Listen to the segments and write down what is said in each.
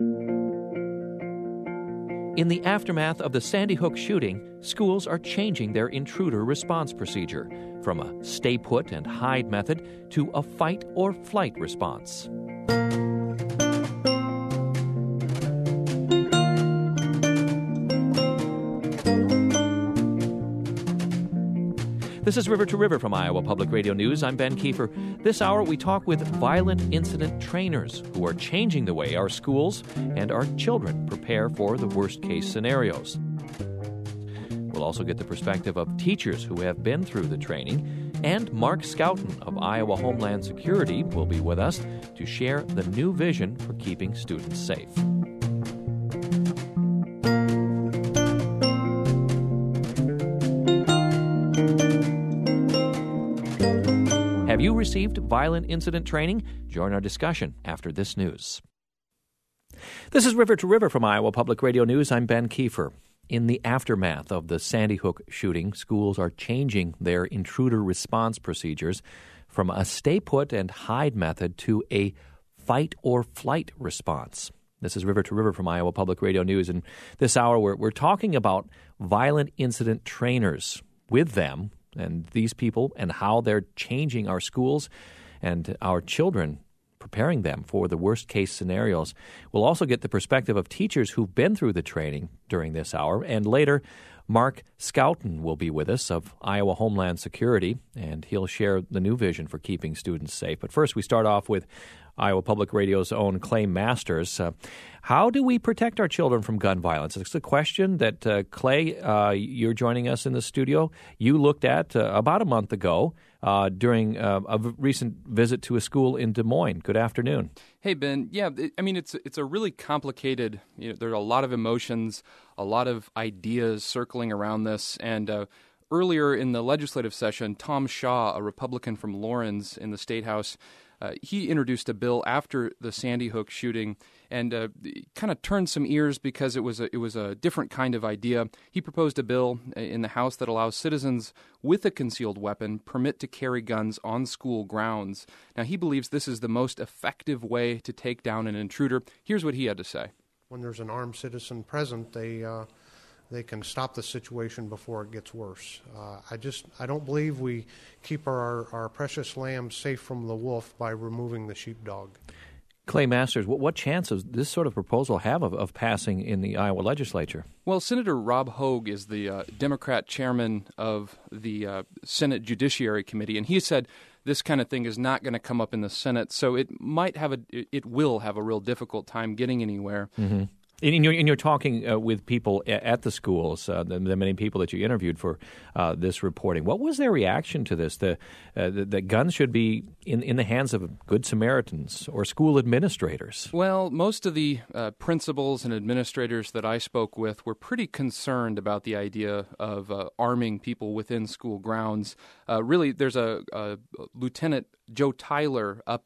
In the aftermath of the Sandy Hook shooting, schools are changing their intruder response procedure from a stay put and hide method to a fight or flight response. This is River to River from Iowa Public Radio News. I'm Ben Kiefer. This hour we talk with violent incident trainers who are changing the way our schools and our children prepare for the worst-case scenarios. We'll also get the perspective of teachers who have been through the training, and Mark Schouten of Iowa Homeland Security will be with us to share the new vision for keeping students safe. Have you received violent incident training? Join our discussion after this news. This is River to River from Iowa Public Radio News. I'm Ben Kiefer. In the aftermath of the Sandy Hook shooting, schools are changing their intruder response procedures from a stay put and hide method to a fight or flight response. This is River to River from Iowa Public Radio News. And this hour we're talking about violent incident trainers, with them and these people and how they're changing our schools and our children, preparing them for the worst-case scenarios. We'll also get the perspective of teachers who've been through the training during this hour. And later, Mark Schouten will be with us of Iowa Homeland Security, and he'll share the new vision for keeping students safe. But first, we start off with Iowa Public Radio's own Clay Masters. How do we protect our children from gun violence? It's a question that, Clay, you're joining us in the studio. You looked at about a month ago during a recent visit to a school in Des Moines. Good afternoon. Hey, Ben. Yeah, it's a really complicated, there are a lot of emotions, a lot of ideas circling around this. And earlier in the legislative session, Tom Shaw, a Republican from Lawrence in the State House, he introduced a bill after the Sandy Hook shooting and kind of turned some ears because it was a different kind of idea. He proposed a bill in the House that allows citizens with a concealed weapon permit to carry guns on school grounds. Now, he believes this is the most effective way to take down an intruder. Here's what he had to say. When there's an armed citizen present, they can stop the situation before it gets worse. I don't believe we keep our precious lambs safe from the wolf by removing the sheepdog. Clay Masters, what chance does this sort of proposal have of passing in the Iowa legislature? Well, Senator Rob Hogue is the Democrat chairman of the Senate Judiciary Committee, and he said this kind of thing is not going to come up in the Senate, so it will have a real difficult time getting anywhere. Mm-hmm. And you're talking with people at the schools, the many people that you interviewed for this reporting. What was their reaction to this? That guns should be in the hands of good Samaritans or school administrators? Well, most of the principals and administrators that I spoke with were pretty concerned about the idea of arming people within school grounds. Really, there's a Lieutenant Joe Tyler up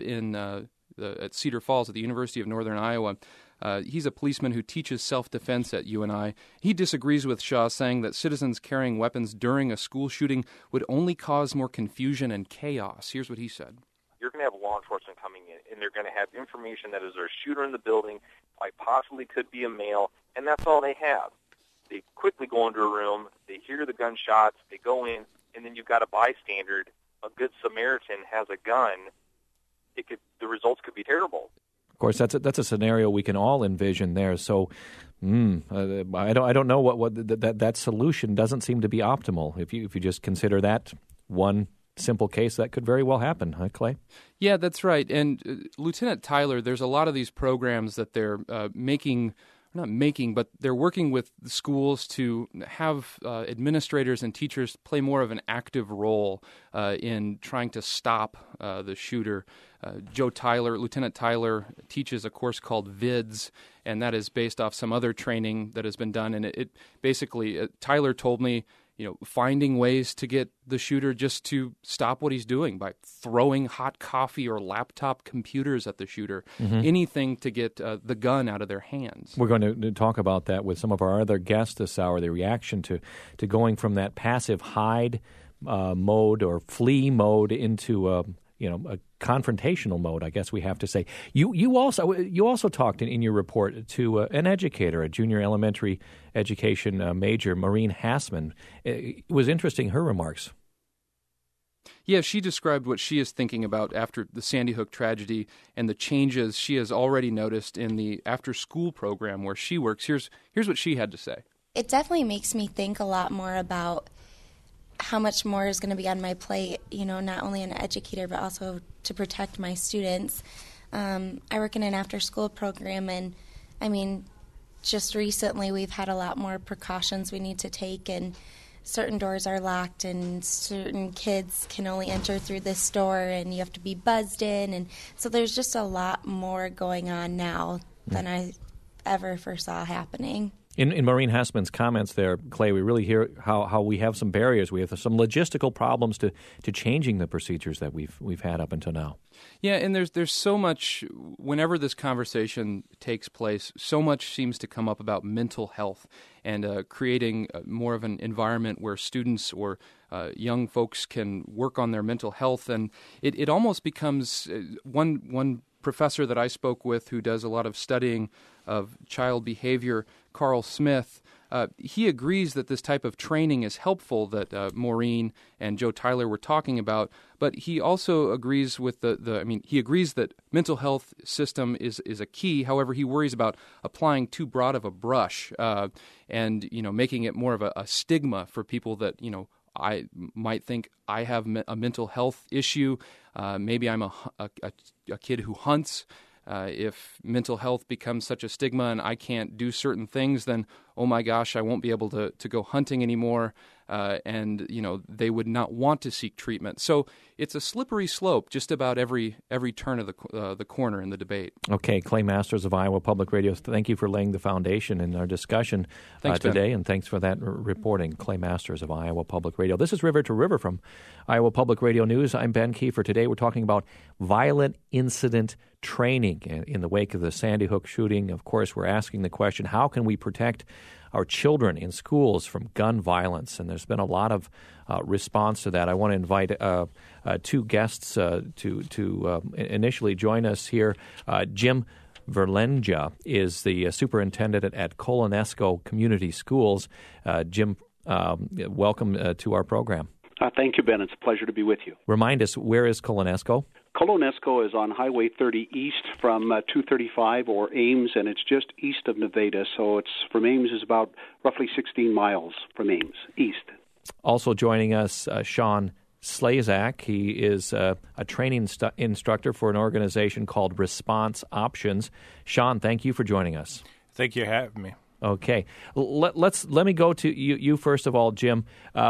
at Cedar Falls at the University of Northern Iowa. He's a policeman who teaches self-defense at UNI. He disagrees with Shaw, saying that citizens carrying weapons during a school shooting would only cause more confusion and chaos. Here's what he said. You're going to have law enforcement coming in, and they're going to have information that is there a shooter in the building, like possibly could be a male, and that's all they have. They quickly go into a room, they hear the gunshots, they go in, and then you've got a bystander. A good Samaritan has a gun. The results could be terrible. Of course, that's a scenario we can all envision there. So, I don't know what that solution doesn't seem to be optimal. If you just consider that one simple case, that could very well happen, huh, Clay? Yeah, that's right. And Lieutenant Tyler, there's a lot of these programs that they're but they're working with the schools to have administrators and teachers play more of an active role in trying to stop the shooter. Lieutenant Tyler teaches a course called VIDS, and that is based off some other training that has been done. And it basically, Tyler told me, finding ways to get the shooter just to stop what he's doing by throwing hot coffee or laptop computers at the shooter, anything to get the gun out of their hands. We're going to talk about that with some of our other guests this hour, the reaction to going from that passive hide mode or flee mode into a confrontational mode, I guess we have to say. You also talked in your report to an educator, a junior elementary education major, Maureen Hassman. It was interesting, her remarks. Yeah, she described what she is thinking about after the Sandy Hook tragedy and the changes she has already noticed in the after-school program where she works. Here's what she had to say. It definitely makes me think a lot more about how much more is going to be on my plate, not only an educator, but also to protect my students. I work in an after-school program, and, just recently we've had a lot more precautions we need to take, and certain doors are locked, and certain kids can only enter through this door, and you have to be buzzed in. And so there's just a lot more going on now than I ever foresaw happening. In Maureen Hassman's comments there, Clay, we really hear how we have some barriers. We have some logistical problems to changing the procedures that we've had up until now. Yeah, and there's so much, whenever this conversation takes place, so much seems to come up about mental health and creating more of an environment where students or young folks can work on their mental health. And it almost becomes one professor that I spoke with who does a lot of studying of child behavior, Carl Smith, he agrees that this type of training is helpful that Maureen and Joe Tyler were talking about, but he also agrees with he agrees that mental health system is a key. However, he worries about applying too broad of a brush and making it more of a stigma for people that, I might think I have a mental health issue. Maybe I'm a kid who hunts. If mental health becomes such a stigma and I can't do certain things, then, oh my gosh, I won't be able to go hunting anymore. And they would not want to seek treatment. So it's a slippery slope just about every turn of the corner in the debate. Okay, Clay Masters of Iowa Public Radio, thank you for laying the foundation in our discussion today, and thanks for that reporting. Clay Masters of Iowa Public Radio. This is River to River from Iowa Public Radio News. I'm Ben Kiefer. Today we're talking about violent incident training in the wake of the Sandy Hook shooting. Of course, we're asking the question, how can we protect our children in schools from gun violence? And there's been a lot of response to that. I want to invite two guests to initially join us here. Jim Verlenja is the superintendent at Colonesco Community Schools. Jim, welcome to our program. Thank you, Ben. It's a pleasure to be with you. Remind us, where is Colonesco? Colonesco is on Highway 30 east from 235 or Ames, and it's just east of Nevada. So it's from Ames is about roughly 16 miles from Ames, east. Also joining us, Sean Slezak. He is a training instructor for an organization called Response Options. Sean, thank you for joining us. Thank you for having me. Okay. Let me go to you first of all, Jim.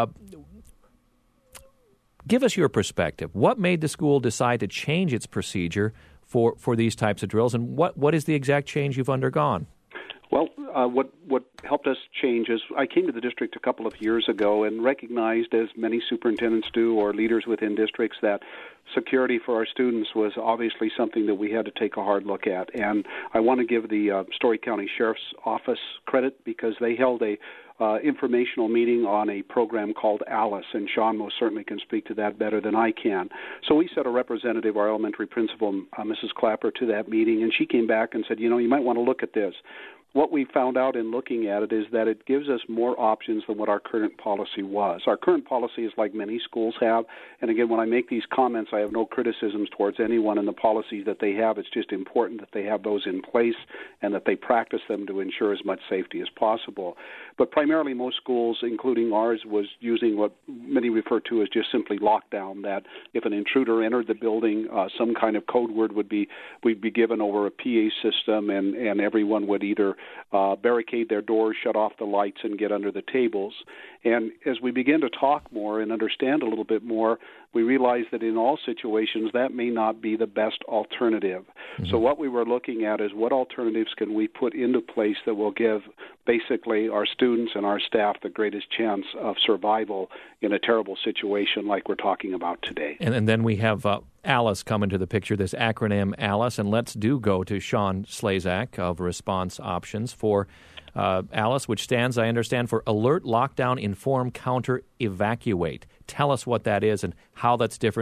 Give us your perspective. What made the school decide to change its procedure for these types of drills, and what is the exact change you've undergone? Well, what helped us change is I came to the district a couple of years ago and recognized, as many superintendents do or leaders within districts, that security for our students was obviously something that we had to take a hard look at. And I want to give the Story County Sheriff's Office credit because they held a informational meeting on a program called Alice, and Sean most certainly can speak to that better than I can. So we sent a representative, our elementary principal, Mrs. Clapper, to that meeting, and she came back and said, you might want to look at this. What we found out in looking at it is that it gives us more options than what our current policy was. Our current policy is like many schools have, and again, when I make these comments, I have no criticisms towards anyone in the policies that they have. It's just important that they have those in place and that they practice them to ensure as much safety as possible. But primarily most schools, including ours, was using what many refer to as just simply lockdown, that if an intruder entered the building, some kind of code word would be given over a PA system, and everyone would either barricade their doors, shut off the lights, and get under the tables. And as we begin to talk more and understand a little bit more, we realize that in all situations that may not be the best alternative. Mm-hmm. So what we were looking at is what alternatives can we put into place that will give basically our students and our staff the greatest chance of survival in a terrible situation like we're talking about today. And then we have ALICE come into the picture, this acronym ALICE, and let's go to Sean Slezak of Response Options for ALICE, which stands, I understand, for Alert, Lockdown, Inform, Counter, Evacuate. Tell us what that is and how that's different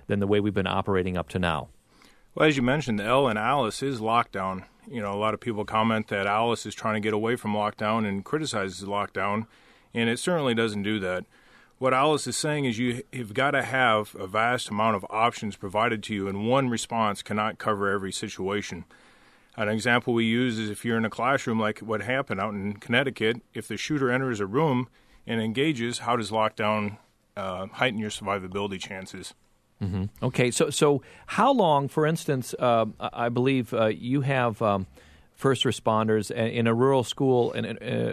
than the way we've been operating up to now? Well, as you mentioned, the L in Alice is lockdown. A lot of people comment that Alice is trying to get away from lockdown and criticizes lockdown, and it certainly doesn't do that. What Alice is saying is you've got to have a vast amount of options provided to you, and one response cannot cover every situation. An example we use is if you're in a classroom like what happened out in Connecticut, if the shooter enters a room and engages, how does lockdown heighten your survivability chances? Mm-hmm. Okay, so how long, for instance, I believe you have first responders in a rural school, in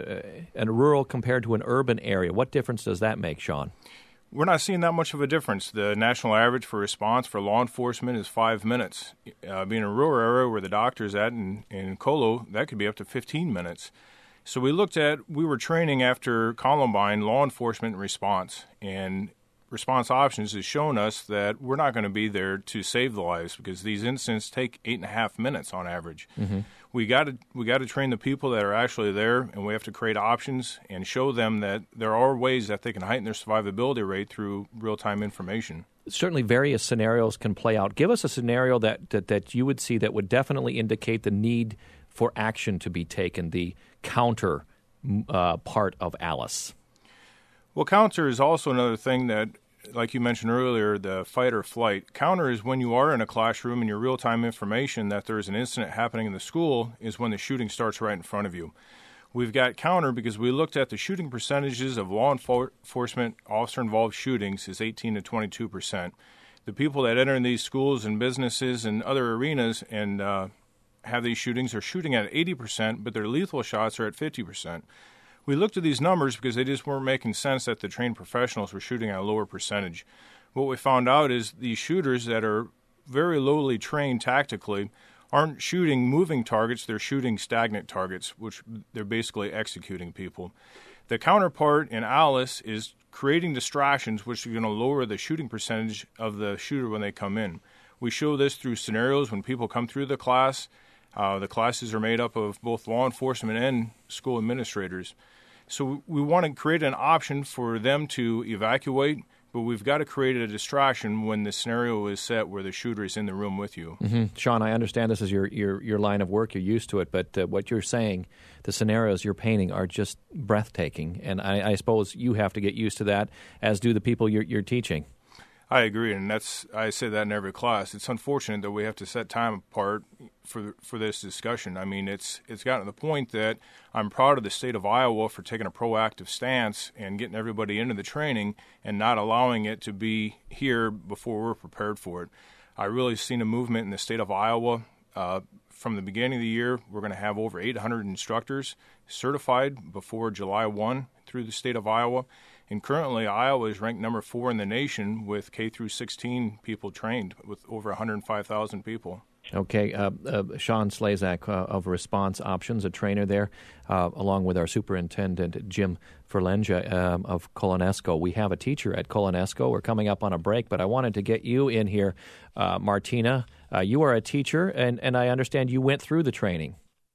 a rural compared to an urban area. What difference does that make, Sean? We're not seeing that much of a difference. The national average for response for law enforcement is 5 minutes. Being a rural area where the doctor's at in Colo, that could be up to 15 minutes. So we were training after Columbine law enforcement response, and response options has shown us that we're not going to be there to save the lives because these incidents take 8.5 minutes on average. Mm-hmm. We got to train the people that are actually there, and we have to create options and show them that there are ways that they can heighten their survivability rate through real-time information. Certainly various scenarios can play out. Give us a scenario that you would see that would definitely indicate the need for action to be taken, the counter part of Alice. Well, counter is also another thing that, like you mentioned earlier, the fight or flight. Counter is when you are in a classroom and your real-time information that there is an incident happening in the school is when the shooting starts right in front of you. We've got counter because we looked at the shooting percentages of law enforcement officer-involved shootings is 18 to 22%. The people that enter in these schools and businesses and other arenas and have these shootings are shooting at 80%, but their lethal shots are at 50%. We looked at these numbers because they just weren't making sense that the trained professionals were shooting at a lower percentage. What we found out is these shooters that are very lowly trained tactically aren't shooting moving targets, they're shooting stagnant targets, which they're basically executing people. The counterpart in Alice is creating distractions, which are going to lower the shooting percentage of the shooter when they come in. We show this through scenarios when people come through the class. The classes are made up of both law enforcement and school administrators. So we want to create an option for them to evacuate, but we've got to create a distraction when the scenario is set where the shooter is in the room with you. Mm-hmm. Sean, I understand this is your line of work. You're used to it, but what you're saying, the scenarios you're painting are just breathtaking, and I suppose you have to get used to that, as do the people you're teaching. I agree, and I say that in every class. It's unfortunate that we have to set time apart for this discussion. I mean, it's gotten to the point that I'm proud of the state of Iowa for taking a proactive stance and getting everybody into the training and not allowing it to be here before we're prepared for it. I really seen a movement in the state of Iowa. From the beginning of the year, we're going to have over 800 instructors certified before July 1 through the state of Iowa. And currently, Iowa is ranked number 4 in the nation with K through 16 people trained, with over 105,000 people. Okay, Sean Slezak of Response Options, a trainer there, along with our superintendent, Jim Ferlenja of Colonesco. We have a teacher at Colonesco. We're coming up on a break, but I wanted to get you in here, Martina. You are a teacher, and I understand you went through the training.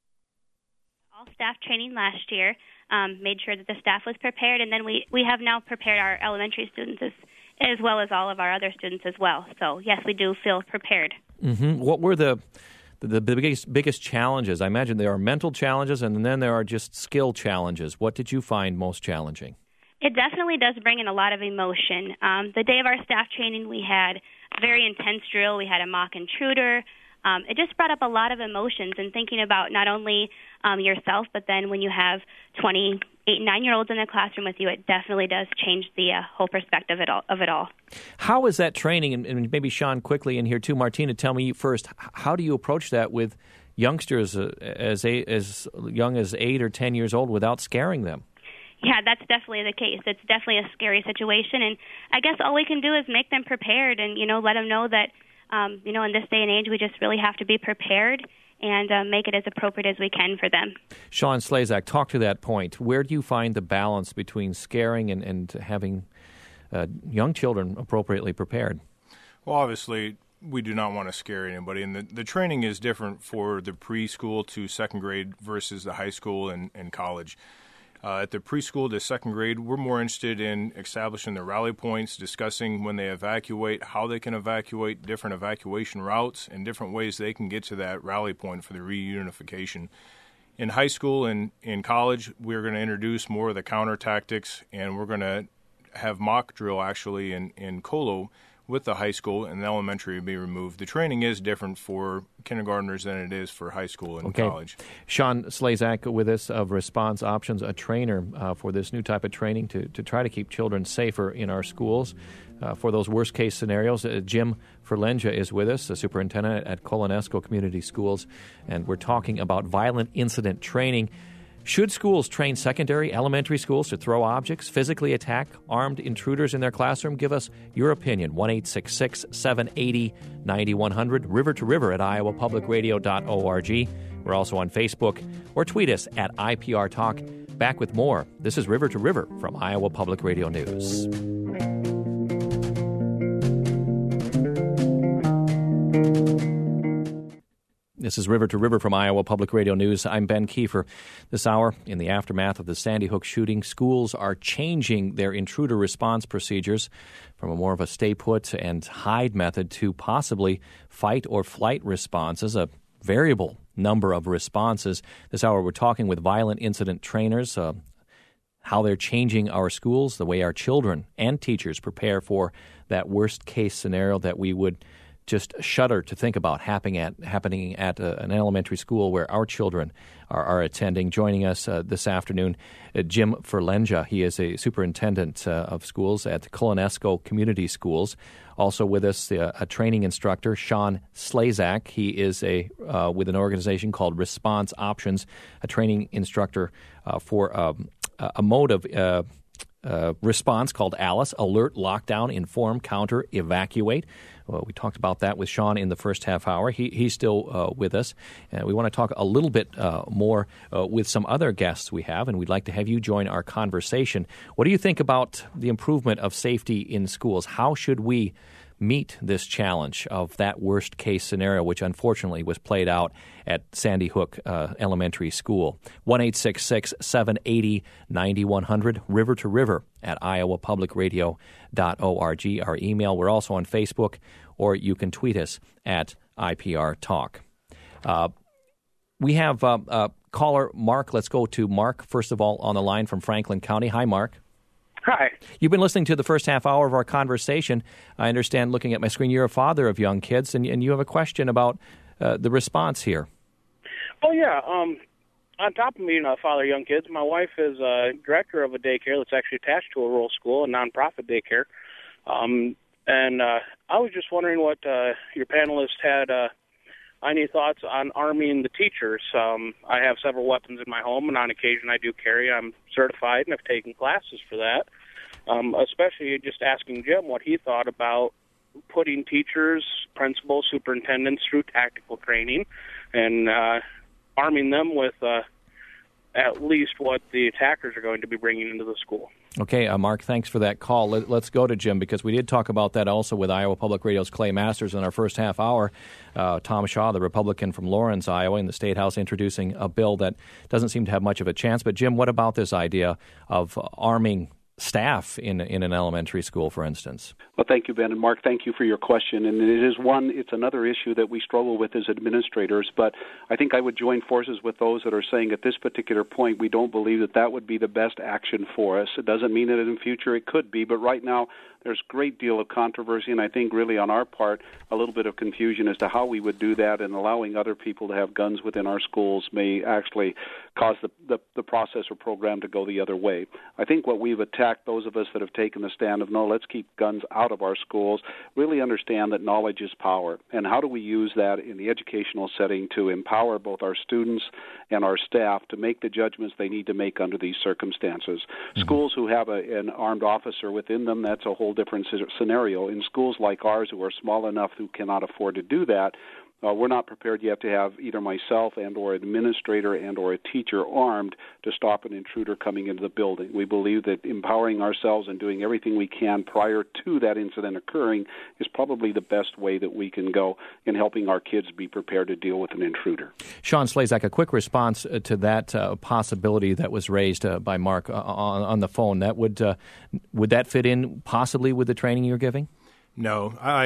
All staff training last year. Made sure that the staff was prepared, and then we have now prepared our elementary students as well as all of our other students as well. So, yes, we do feel prepared. Mm-hmm. What were the biggest challenges? I imagine there are mental challenges, and then there are just skill challenges. What did you find most challenging? It definitely does bring in a lot of emotion. The day of our staff training, we had a very intense drill. We had a mock intruder. It just brought up a lot of emotions and thinking about not only yourself, but then when you have 8 and 9-year-olds in the classroom with you, it definitely does change the whole perspective of it all. How is that training? And maybe Sean quickly in here too. Martina, tell me first, how do you approach that with youngsters as young as 8 or 10 years old without scaring them? Yeah, that's definitely the case. It's definitely a scary situation, and I guess all we can do is make them prepared and, let them know that, in this day and age, we just really have to be prepared and make it as appropriate as we can for them. Sean Slezak, talk to that point. Where do you find the balance between scaring and having young children appropriately prepared? Well, obviously, we do not want to scare anybody, and the training is different for the preschool to second grade versus the high school and college. At the preschool to second grade, we're more interested in establishing the rally points, discussing when they evacuate, how they can evacuate, different evacuation routes, and different ways they can get to that rally point for the reunification. In high school and in college, we're going to introduce more of the counter tactics, and we're going to have mock drill actually in Colo with the high school, and the elementary will be removed. The training is different for kindergartners than it is for high school and college. Sean Slezak with us of Response Options, a trainer for this new type of training to try to keep children safer in our schools for those worst-case scenarios. Jim Ferlenja is with us, the superintendent at Colonesco Community Schools, and we're talking about violent incident training. Should schools train secondary, elementary schools to throw objects, physically attack armed intruders in their classroom? Give us your opinion. 1-866-780-9100, river to river at iowapublicradio.org. We're also on Facebook, or tweet us at IPR Talk. Back with more. This is River to River from Iowa Public Radio News. This is River to River from Iowa Public Radio News. I'm Ben Kiefer. This hour, in the aftermath of the Sandy Hook shooting, schools are changing their intruder response procedures from a more of a stay-put and hide method to possibly fight or flight responses, a variable number of responses. This hour, we're talking with violent incident trainers, how they're changing our schools, the way our children and teachers prepare for that worst-case scenario that we would just shudder to think about happening at an elementary school where our children are attending. Joining us this afternoon, Jim Ferlenja. He is a superintendent of schools at Colonesco Community Schools. Also with us, a training instructor, Sean Slezak. He is with an organization called Response Options, a training instructor for a mode of response called ALICE, Alert, Lockdown, Inform, Counter, Evacuate. We talked about that with Sean in the first half hour. He's still with us. We want to talk a little bit more with some other guests we have, and we'd like to have you join our conversation. What do you think about the improvement of safety in schools? How should we meet this challenge of that worst-case scenario, which unfortunately was played out at Sandy Hook Elementary School? 1-866-780-9100, river to river at iowapublicradio.org. Our email. We're also on Facebook, or you can tweet us at IPR Talk. We have caller Mark. Let's go to Mark, first of all, on the line from Franklin County. Hi, Mark. Hi. You've been listening to the first half hour of our conversation. I understand, looking at my screen, you're a father of young kids, and you have a question about the response here. Oh, yeah. On top of being a father of young kids, my wife is a director of a daycare that's actually attached to a rural school, a nonprofit daycare. And I was just wondering what your panelists had any thoughts on arming the teachers. I have several weapons in my home, and on occasion I do carry. I'm certified and have taken classes for that. Especially just asking Jim what he thought about putting teachers, principals, superintendents through tactical training and arming them with at least what the attackers are going to be bringing into the school. Okay, Mark, thanks for that call. Let's go to Jim, because we did talk about that also with Iowa Public Radio's Clay Masters in our first half hour. Tom Shaw, the Republican from Lawrence, Iowa, in the State House, introducing a bill that doesn't seem to have much of a chance. But, Jim, what about this idea of arming staff in an elementary school, for instance? Well, thank you, Ben. And Mark, thank you for your question. And it's another issue that we struggle with as administrators, but I think I would join forces with those that are saying at this particular point we don't believe that would be the best action for us. It doesn't mean that in the future it could be, but right now there's a great deal of controversy, and I think really on our part a little bit of confusion as to how we would do that, and allowing other people to have guns within our schools may actually cause the process or program to go the other way. I think what we've attacked, those of us that have taken the stand of, no, let's keep guns out of our schools, really understand that knowledge is power, and how do we use that in the educational setting to empower both our students and our staff to make the judgments they need to make under these circumstances. Mm-hmm. Schools who have an armed officer within them, that's a whole different scenario. In schools like ours, who are small enough who cannot afford to do that, we're not prepared yet to have either myself and or administrator and or a teacher armed to stop an intruder coming into the building. We believe that empowering ourselves and doing everything we can prior to that incident occurring is probably the best way that we can go in helping our kids be prepared to deal with an intruder. Sean Slezak, a quick response to that possibility that was raised by Mark on the phone. That would that fit in possibly with the training you're giving? No, I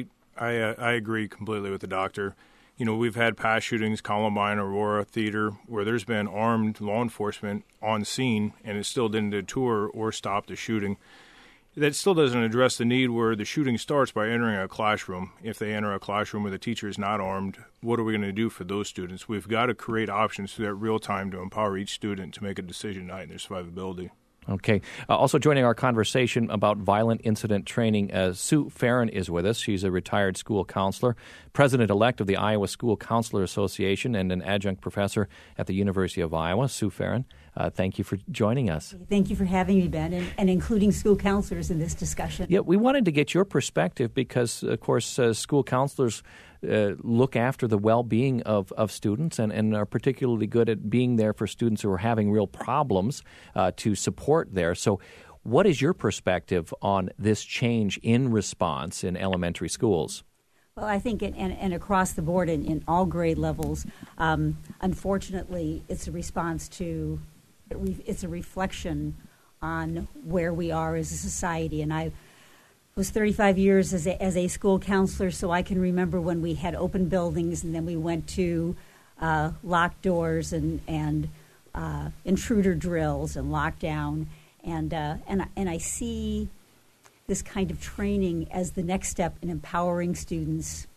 agree completely with the doctor. You know, we've had past shootings, Columbine, Aurora Theater, where there's been armed law enforcement on scene, and it still didn't deter or stop the shooting. That still doesn't address the need where the shooting starts by entering a classroom. If they enter a classroom where the teacher is not armed, what are we going to do for those students? We've got to create options through that real time to empower each student to make a decision night in their survivability. Okay. Also joining our conversation about violent incident training, Sue Farron is with us. She's a retired school counselor, president-elect of the Iowa School Counselor Association, and an adjunct professor at the University of Iowa. Sue Farron, thank you for joining us. Thank you for having me, Ben, and including school counselors in this discussion. Yeah, we wanted to get your perspective because, of course, school counselors look after the well-being of students and are particularly good at being there for students who are having real problems to support there. So what is your perspective on this change in response in elementary schools? Well, I think, and across the board in all grade levels, unfortunately, it's a response to, it's a reflection on where we are as a society. And I was 35 years as a school counselor, so I can remember when we had open buildings and then we went to locked doors and intruder drills and lockdown, and I see this kind of training as the next step in empowering students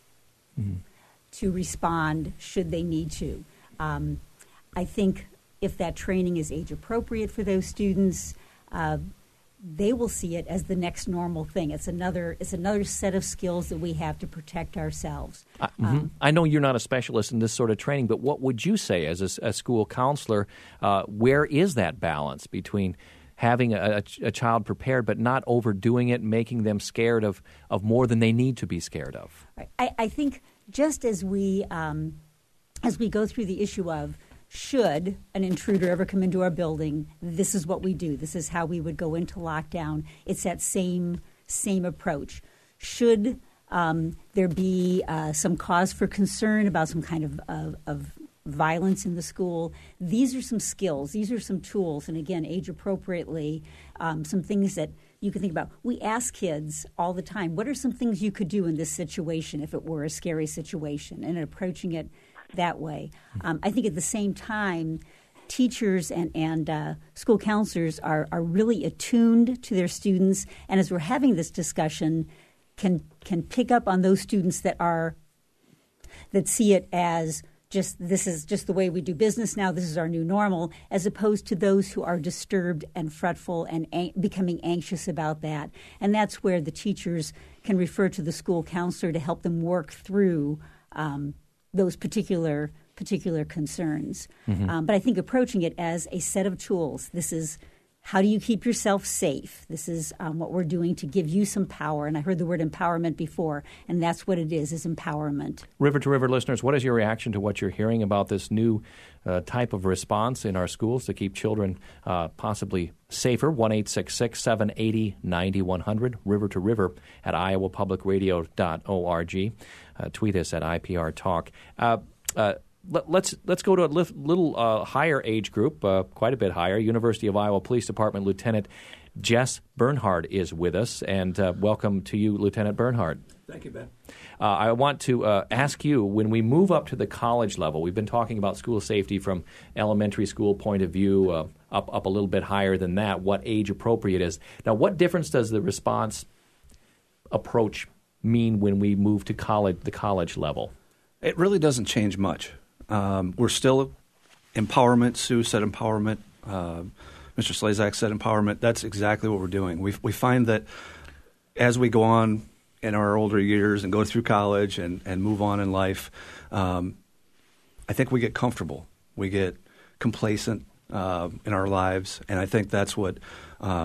to respond should they need to. I think if that training is age appropriate for those students, they will see it as the next normal thing. It's another set of skills that we have to protect ourselves. I know you're not a specialist in this sort of training, but what would you say as a school counselor? Where is that balance between having a child prepared but not overdoing it, making them scared of more than they need to be scared of? I think just as we go through the issue of should an intruder ever come into our building, this is what we do. This is how we would go into lockdown. It's that same approach. Should there be some cause for concern about some kind of violence in the school, these are some skills. These are some tools, and again, age appropriately, some things that you can think about. We ask kids all the time, what are some things you could do in this situation if it were a scary situation, and approaching it that way. I think at the same time, teachers and school counselors are really attuned to their students, and as we're having this discussion, can pick up on those students that see it as this is just the way we do business now, this is our new normal, as opposed to those who are disturbed and fretful and becoming anxious about that. And that's where the teachers can refer to the school counselor to help them work through those particular concerns. But I think approaching it as a set of tools, this is how do you keep yourself safe? This is what we're doing to give you some power. And I heard the word empowerment before, and that's what it is empowerment. River to River listeners, what is your reaction to what you're hearing about this new type of response in our schools to keep children possibly safer? 1-866-780-9100, River to River at iowapublicradio.org. Tweet us at IPR Talk. Let's go to a little higher age group, quite a bit higher. University of Iowa Police Department Lieutenant Jess Bernhard is with us, and welcome to you, Lieutenant Bernhard. Thank you, Ben. I want to ask you, when we move up to the college level, we've been talking about school safety from elementary school point of view, up a little bit higher than that, what age appropriate is. Now, what difference does the response approach mean when we move to the college level? It really doesn't change much. We're still empowerment. Sue said empowerment. Mr. Slezak said empowerment. That's exactly what we're doing. We find that as we go on in our older years and go through college and move on in life, I think we get comfortable. We get complacent in our lives, and I think that's what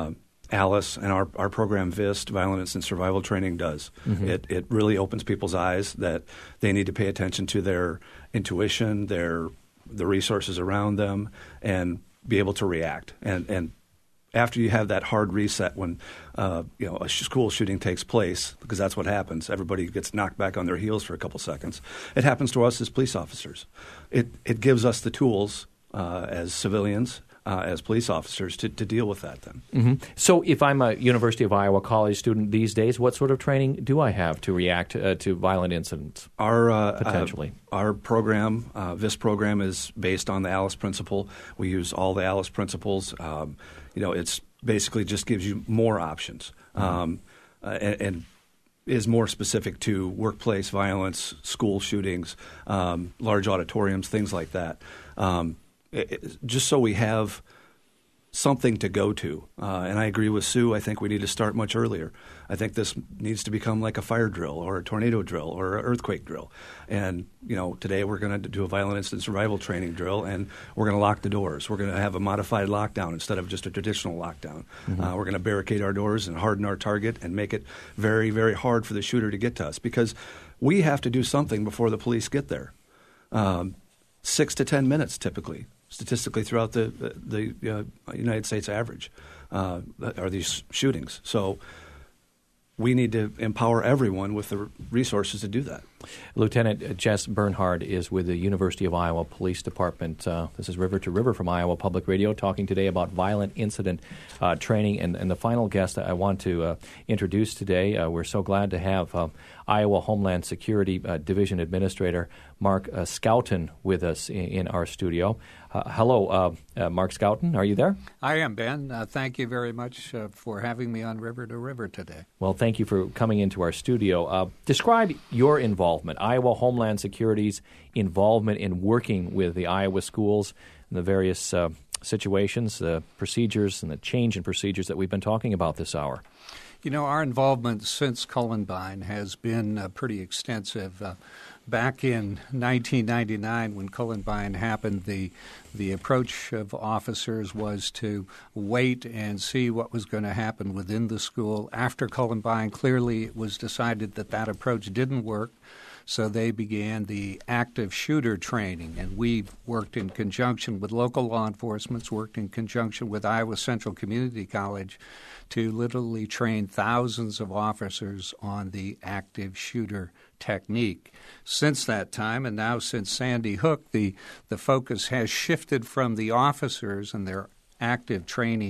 Alice and our program VIST, Violent Incident Survival Training, does. Mm-hmm. It really opens people's eyes that they need to pay attention to their intuition, the resources around them, and be able to react. And after you have that hard reset when a school shooting takes place, because that's what happens, everybody gets knocked back on their heels for a couple seconds. It happens to us as police officers. It gives us the tools as civilians, as police officers, to deal with that then. Mm-hmm. So if I'm a University of Iowa college student these days, what sort of training do I have to react to violent incidents potentially? Our program, VIST program, is based on the ALICE principle. We use all the ALICE principles. It's basically just gives you more options and is more specific to workplace violence, school shootings, large auditoriums, things like that. Just so we have something to go to. And I agree with Sue. I think we need to start much earlier. I think this needs to become like a fire drill or a tornado drill or an earthquake drill. And, today we're going to do a violent incident survival training drill, and we're going to lock the doors. We're going to have a modified lockdown instead of just a traditional lockdown. Mm-hmm. We're going to barricade our doors and harden our target and make it very, very hard for the shooter to get to us, because we have to do something before the police get there. 6 to 10 minutes typically. Statistically, throughout the United States average are these shootings. So we need to empower everyone with the resources to do that. Lieutenant Jess Bernhard is with the University of Iowa Police Department. This is River to River from Iowa Public Radio, talking today about violent incident training. And the final guest I want to introduce today, we're so glad to have Iowa Homeland Security Division Administrator Mark Schouten with us in our studio. Hello, Mark Schouten. Are you there? I am, Ben. Thank you very much for having me on River to River today. Well, thank you for coming into our studio. Describe your involvement, Iowa Homeland Security's involvement in working with the Iowa schools and the various situations, the procedures, and the change in procedures that we've been talking about this hour. Our involvement since Columbine has been pretty extensive. Back in 1999, when Columbine happened, the approach of officers was to wait and see what was going to happen within the school. After Columbine, clearly it was decided that approach didn't work, so they began the active shooter training. And we worked in conjunction with local law enforcement, worked in conjunction with Iowa Central Community College to literally train thousands of officers on the active shooter technique. Since that time, and now since Sandy Hook, the focus has shifted from the officers and their active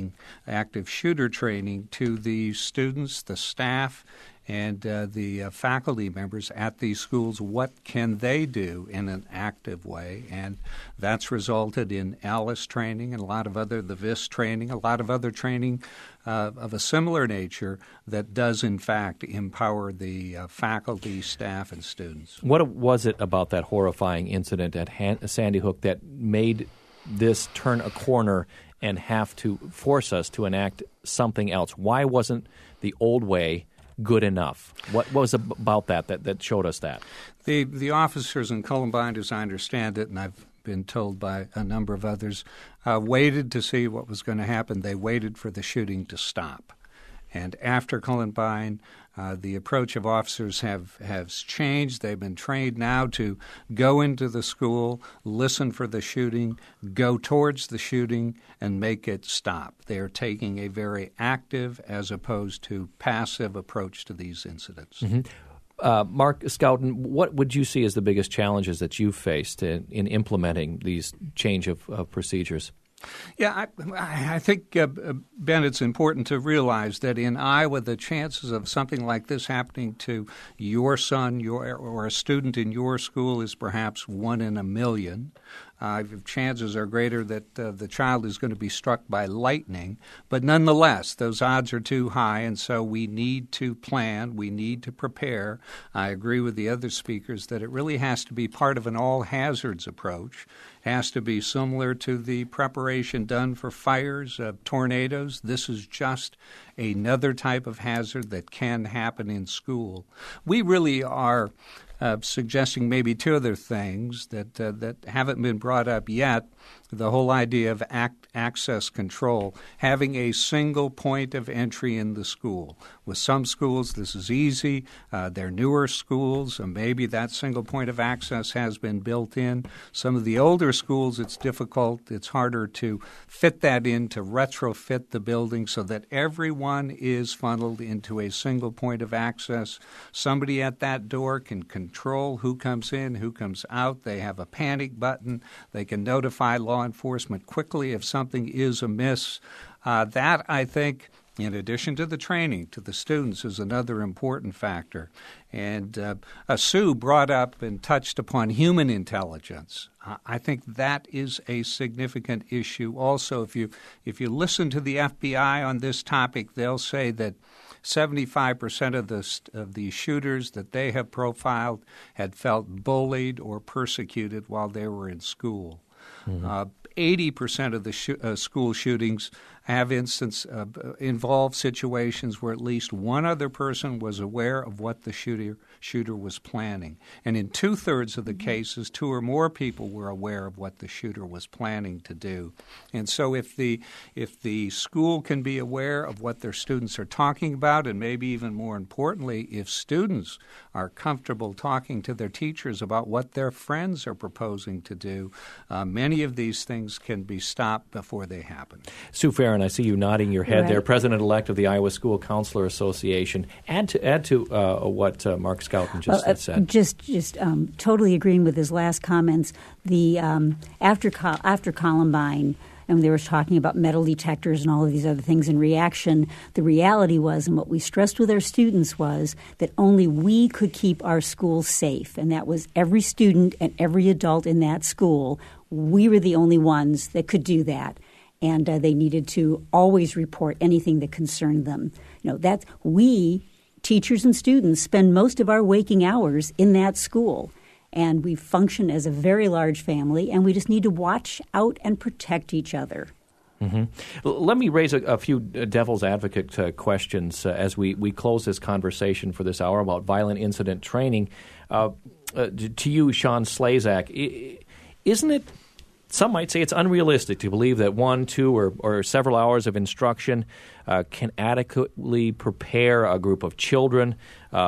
shooter training, to the students, the staff, and the faculty members at these schools. What can they do in an active way? And that's resulted in ALICE training and the VIST training, a lot of other training of a similar nature that does, in fact, empower the faculty, staff, and students. What was it about that horrifying incident at Sandy Hook that made this turn a corner and have to force us to enact something else? Why wasn't the old way good enough? What was about that showed us that? The officers in Columbine, as I understand it, and I've been told by a number of others, waited to see what was going to happen. They waited for the shooting to stop. And after Columbine, the approach of officers has changed. They've been trained now to go into the school, listen for the shooting, go towards the shooting, and make it stop. They are taking a very active as opposed to passive approach to these incidents. Mm-hmm. Mark Schouten, what would you see as the biggest challenges that you've faced in implementing these change of procedures? Yeah, I think, Ben, it's important to realize that in Iowa, the chances of something like this happening to your son or a student in your school is perhaps 1 in a million. Chances are greater that the child is going to be struck by lightning. But nonetheless, those odds are too high, and so we need to plan. We need to prepare. I agree with the other speakers that it really has to be part of an all-hazards approach. It has to be similar to the preparation done for fires, tornadoes. This is just another type of hazard that can happen in school. We really are suggesting maybe 2 other things that haven't been brought up yet. the whole idea of access control, having a single point of entry in the school. With some schools, this is easy. They're newer schools, and maybe that single point of access has been built in. Some of the older schools, it's difficult. It's harder to fit that in, to retrofit the building so that everyone is funneled into a single point of access. Somebody at that door can control who comes in, who comes out. They have a panic button. They can notify law enforcement quickly if something is amiss. That, I think, in addition to the training to the students, is another important factor. And Sue brought up and touched upon human intelligence. I think that is a significant issue. Also, if you listen to the FBI on this topic, they'll say that 75% of the shooters that they have profiled had felt bullied or persecuted while they were in school. 80% of the school shootings have involved situations where at least one other person was aware of what the shooter was planning. And in 2/3 of the cases, 2 or more people were aware of what the shooter was planning to do. And so if the school can be aware of what their students are talking about, and maybe even more importantly, if students are comfortable talking to their teachers about what their friends are proposing to do, many of these things can be stopped before they happen. Sue Farron, I see you nodding your head there, President-elect of the Iowa School Counselor Association. Add to what Mark Schouten just said. Just totally agreeing with his last comments. The after Columbine, and they were talking about metal detectors and all of these other things in reaction, the reality was, and what we stressed with our students was, that only we could keep our schools safe, and that was every student and every adult in that school. We were the only ones that could do that. And they needed to always report anything that concerned them. That's we, teachers and students, spend most of our waking hours in that school. And we function as a very large family, and we just need to watch out and protect each other. Mm-hmm. Let me raise a few devil's advocate questions as we close this conversation for this hour about violent incident training. To you, Sean Slezak, isn't it, some might say it's unrealistic to believe that 1, 2, or several hours of instruction can adequately prepare a group of children,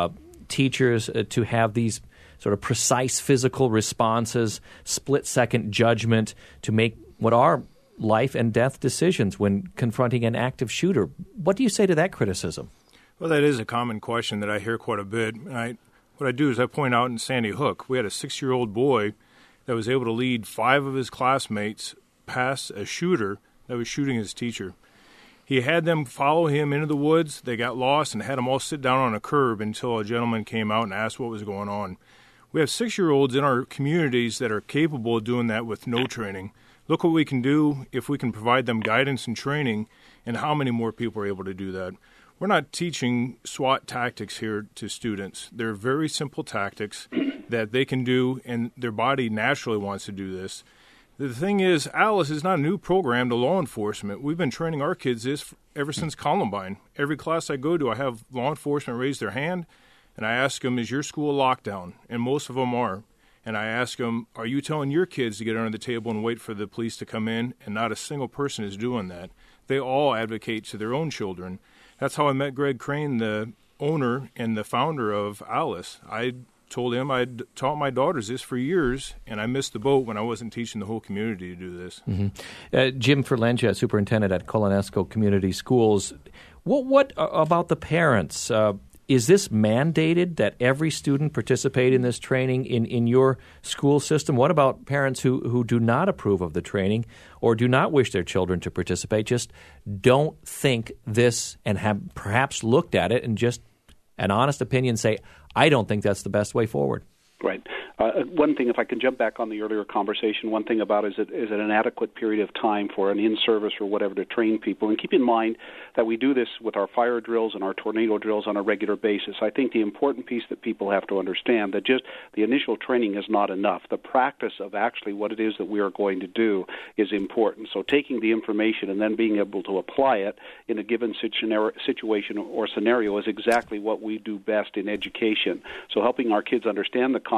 teachers, to have these sort of precise physical responses, split-second judgment to make what are life and death decisions when confronting an active shooter? What do you say to that criticism? Well, that is a common question that I hear quite a bit. What I do is I point out in Sandy Hook, we had a 6-year-old boy that was able to lead 5 of his classmates past a shooter that was shooting his teacher. He had them follow him into the woods. They got lost and had them all sit down on a curb until a gentleman came out and asked what was going on. We have 6-year-olds in our communities that are capable of doing that with no training. Look what we can do if we can provide them guidance and training, and how many more people are able to do that. We're not teaching SWAT tactics here to students. They're very simple tactics that they can do, and their body naturally wants to do this. The thing is, Alice is not a new program to law enforcement. We've been training our kids this ever since Columbine. Every class I go to, I have law enforcement raise their hand, and I ask them, is your school locked down? And most of them are. And I ask them, are you telling your kids to get under the table and wait for the police to come in? And not a single person is doing that. They all advocate to their own children. That's how I met Greg Crane, the owner and the founder of Alice. I told him I'd taught my daughters this for years, and I missed the boat when I wasn't teaching the whole community to do this. Mm-hmm. Jim Ferlenja, superintendent at Colonesco Community Schools. What about the parents? Is this mandated that every student participate in this training in your school system? What about parents who do not approve of the training or do not wish their children to participate, just don't think this and have perhaps looked at it and just an honest opinion say, I don't think that's the best way forward? Right. One thing, if I can jump back on the earlier conversation, one thing about is it an adequate period of time for an in-service or whatever to train people? And keep in mind that we do this with our fire drills and our tornado drills on a regular basis. I think the important piece that people have to understand that just the initial training is not enough. The practice of actually what it is that we are going to do is important. So taking the information and then being able to apply it in a given situation or scenario is exactly what we do best in education. So helping our kids understand the concepts and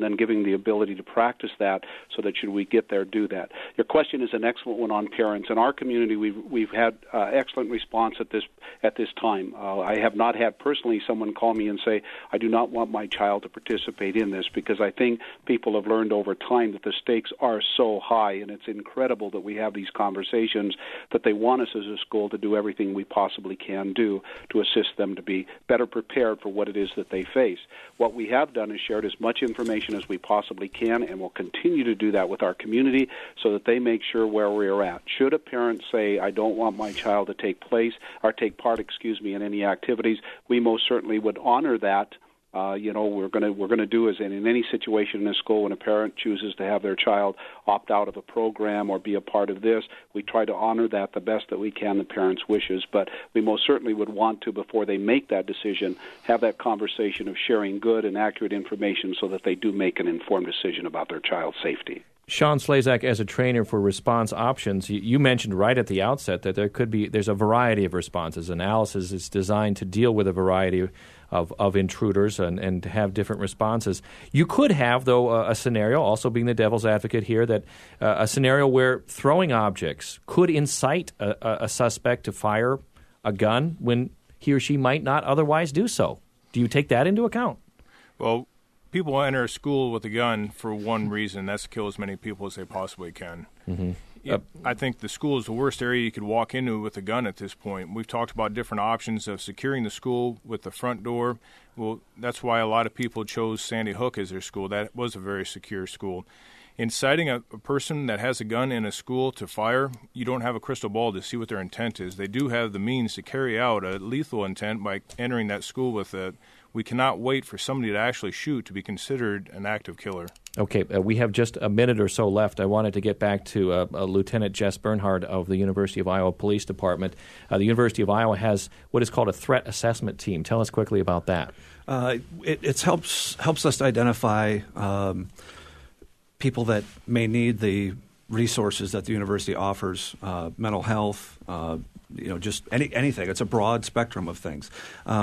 and then giving the ability to practice that so that should we get there, do that. Your question is an excellent one on parents. In our community, we've had excellent response at this time. I have not had personally someone call me and say, I do not want my child to participate in this, because I think people have learned over time that the stakes are so high, and it's incredible that we have these conversations, that they want us as a school to do everything we possibly can do to assist them to be better prepared for what it is that they face. What we have done is shared as much information as we possibly can, and we'll continue to do that with our community so that they make sure where we're at. Should a parent say, I don't want my child to take part, in any activities, we most certainly would honor that. We're going to do as in any situation in a school when a parent chooses to have their child opt out of a program or be a part of this, we try to honor that the best that we can, the parents' wishes. But we most certainly would want to, before they make that decision, have that conversation of sharing good and accurate information so that they do make an informed decision about their child's safety. Sean Slezak, as a trainer for response options, you mentioned right at the outset that there's a variety of responses. Analysis is designed to deal with a variety of intruders and to have different responses. You could have, though, a scenario, also being the devil's advocate here, that a scenario where throwing objects could incite a suspect to fire a gun when he or she might not otherwise do so. Do you take that into account? Well, people enter a school with a gun for one reason, that's to kill as many people as they possibly can. Mm-hmm. I think the school is the worst area you could walk into with a gun at this point. We've talked about different options of securing the school with the front door. Well, that's why a lot of people chose Sandy Hook as their school. That was a very secure school. Inciting a person that has a gun in a school to fire, you don't have a crystal ball to see what their intent is. They do have the means to carry out a lethal intent by entering that school with it. We cannot wait for somebody to actually shoot to be considered an active killer. Okay, we have just a minute or so left. I wanted to get back to Lieutenant Jess Bernhard of the University of Iowa Police Department. The University of Iowa has what is called a threat assessment team. Tell us quickly about that. It helps us identify people that may need the resources that the university offers, mental health, just anything. It's a broad spectrum of things.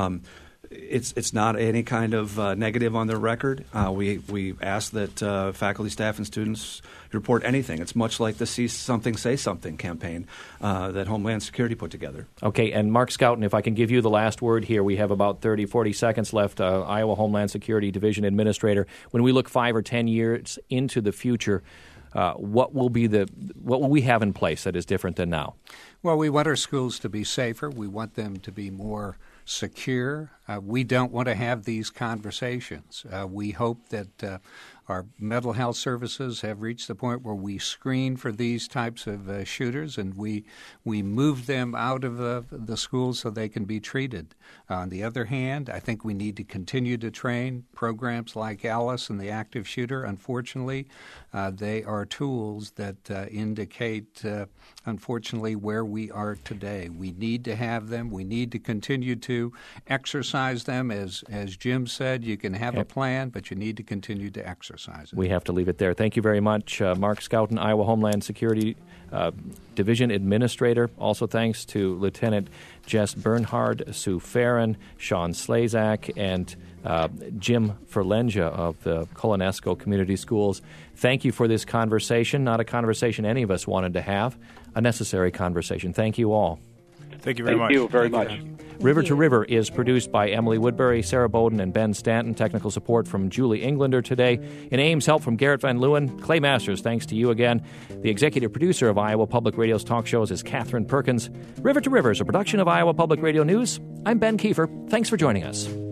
It's not any kind of negative on their record. We ask that faculty, staff, and students report anything. It's much like the See Something, Say Something campaign that Homeland Security put together. Okay, and Mark Scouten, if I can give you the last word here. We have about 30, 40 seconds left. Iowa Homeland Security Division Administrator. When we look 5 or 10 years into the future, what will we have in place that is different than now? Well, we want our schools to be safer. We want them to be more secure. We don't want to have these conversations. We hope that our mental health services have reached the point where we screen for these types of shooters, and we move them out of the schools so they can be treated. On the other hand, I think we need to continue to train programs like ALICE and the active shooter. Unfortunately, they are tools that indicate, unfortunately, where we are today. We need to have them. We need to continue to exercise them. As Jim said, you can have a plan, but you need to continue to exercise it. We have to leave it there. Thank you very much, Mark Scouten, Iowa Homeland Security Division Administrator. Also thanks to Lieutenant Jess Bernhard, Sue Farron, Sean Slezak, and Jim Ferlenja of the Colonesco Community Schools. Thank you for this conversation. Not a conversation any of us wanted to have, a necessary conversation. Thank you all. Thank you very much. Thank you very much. River to River is produced by Emily Woodbury, Sarah Bowden, and Ben Stanton. Technical support from Julie Englander today. In Ames, help from Garrett Van Leeuwen. Clay Masters, thanks to you again. The executive producer of Iowa Public Radio's talk shows is Catherine Perkins. River to River is a production of Iowa Public Radio News. I'm Ben Kiefer. Thanks for joining us.